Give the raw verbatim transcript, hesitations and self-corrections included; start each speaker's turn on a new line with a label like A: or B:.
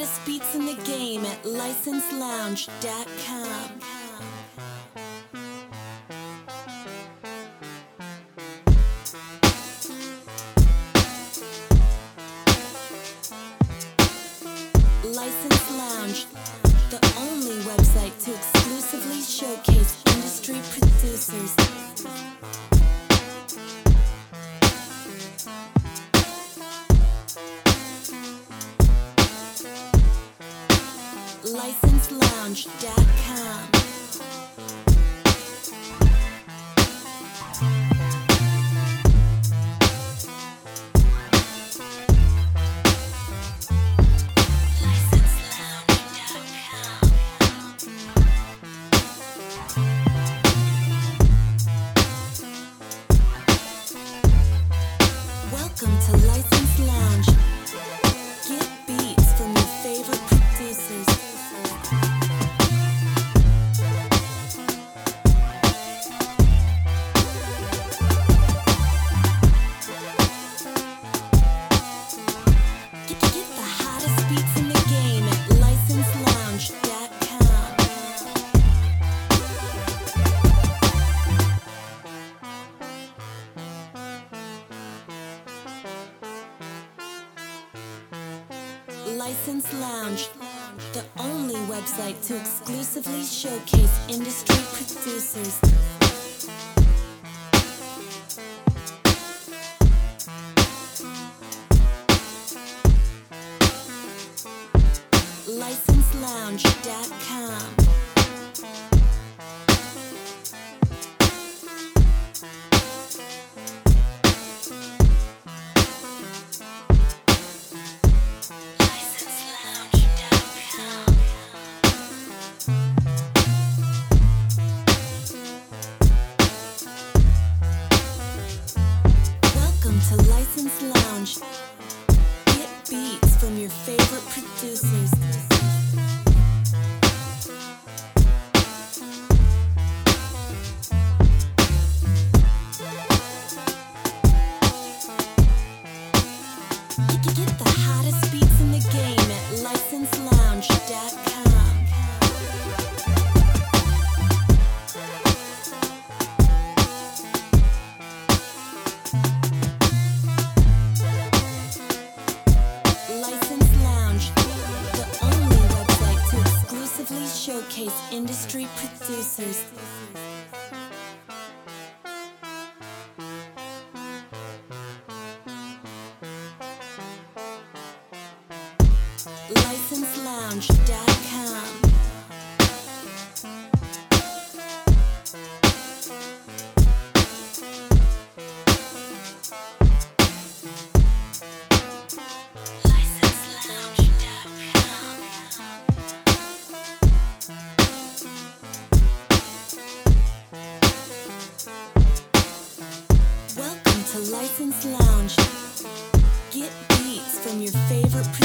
A: hottest beats in the game at license lounge dot com. License Lounge, the only website to exclusively showcase industry producers. license lounge dot com. Welcome to License Lounge. Get beats from your favorite producers. Get, get the hottest beats in the game at license lounge dot com. License Lounge, the only website to exclusively showcase industry producers. license lounge dot com. Welcome to License Lounge. Get beats from your favorite producers. Get, get the hottest beats in the game at license lounge dot com. License Lounge, the only website to exclusively showcase industry producers. license lounge dot com. Welcome to License Lounge. Get beats from your favorite producers.